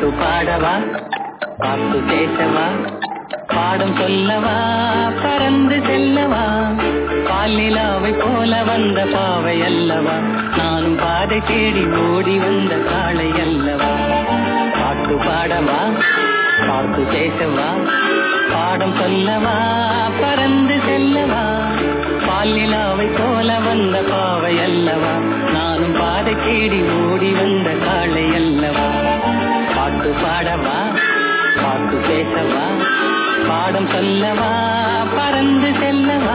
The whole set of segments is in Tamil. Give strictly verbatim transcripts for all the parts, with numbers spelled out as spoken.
பாட்டு பாடவா, பாட்டு பேசவா, பாடம் சொல்லவா, பறந்து செல்லவா, பாலிலாவை போல வந்த பாவை அல்லவா, நானும் பாதை தேடி ஓடி வந்த காளை அல்லவா. பாட்டு பாடவா, பாட்டு பேசவா, பாடம் சொல்லவா, பறந்து செல்லவா, பாலிலாவை போல வந்த பாவை அல்லவா, நானும் பாதை தேடி ஓடி வந்த காளை அல்லவா. பாட்டு பாடவா, பாட்டு பேசவா, பாடம் சொல்லவா, பறந்து செல்லவா.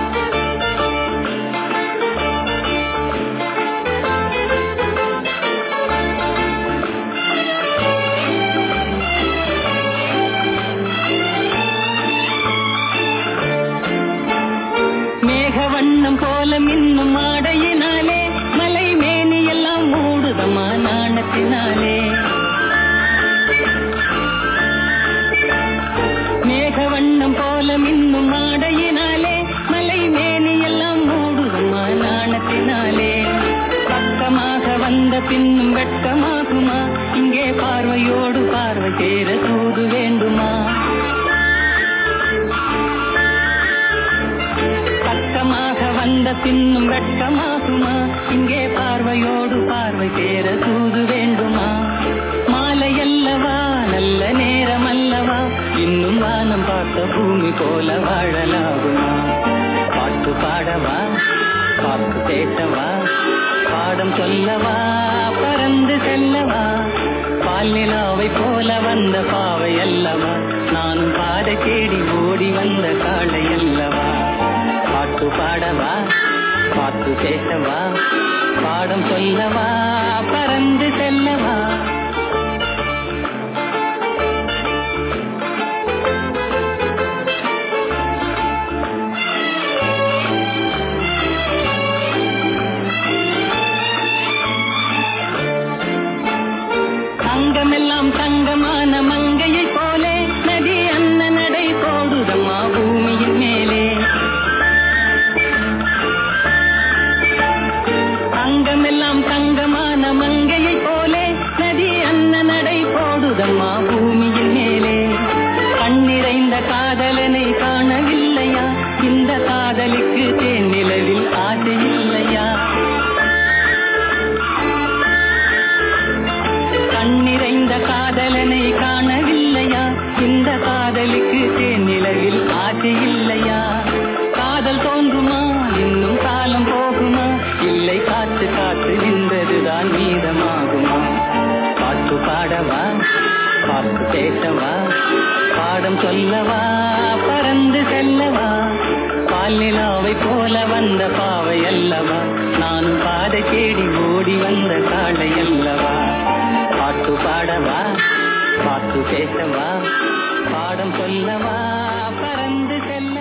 மேகவண்ணம் போல மின்னும் ஆடையினாலே மலை மேனி எல்லாம் மூடுதமா நாணத்தினாலே. மேகவண்ணம் போல மின்னும் ஆடையினாலே மலை மேனி எல்லாம் மூடுதமா நாணத்தினாலே. பக்கமாக வந்த பின்னும் வெட்கமாகுமா, இங்கே பார்வையோடு பார்வை சேர தூது வேண்டுமா. பக்கமாக வந்த பின்னும் வெட்கமாகுமா, இங்கே பார்வையோடு பார்வை சேர தூது வேண்டுமா. மாலை அல்லவா, நல்ல நேரம் அல்லவா, இன்னும் வானம் பார்த்த பூமி போல வாழலாகுமா. பாட்டு பாடவா, பாட்டு பேசவா, பாடம் சொல்லவா, பறந்து செல்லவா, பால்நிலாவை போல வந்த பாவை அல்லவா, நானும் பாதை தேடி ஓடி வந்த காளை அல்லவா. பாட்டு பாடவா, பாட்டு பேசவா, பாடம் சொல்லவா, பறந்து செல்லவா. தங்கமெல்லாம் தங்கமான மங்கையை போலே நதி அன்ன நடை போடுதம்மா பூமியின் மேலே. தங்கமெல்லாம் தங்கமான மங்கையை போலே நதி அன்ன நடை போடுதம்மா பூமியின் மேலே. கண்ணிறைந்த காதலனை காணவில்லையா, இந்த காதலுக்கு தேன் நிலவில் ஆசை இல்லையா. கண்ணிறைந்த காதலனை காணவில்லையா, இந்த காதலுக்கு தேன் நிலவில் ஆசை இல்லையா. காதல் தோன்றுமா, இன்னும் காலம் போகுமா, இல்லை காத்து காத்து நின்றதுதான் மீதமாகுமா. பாட்டு பாடவா, பாட்டு பேசவா, பாடம் சொல்லவா, பறந்து செல்லவா, பால்நிலாவை போல வந்த பாவை அல்லவா, நானும் பாதை தேடி ஓடி வந்த காளை அல்லவா. பாட்டு பாடவா, பாட்டு பேசவா, பாடம் சொல்லவா, பறந்து செல்ல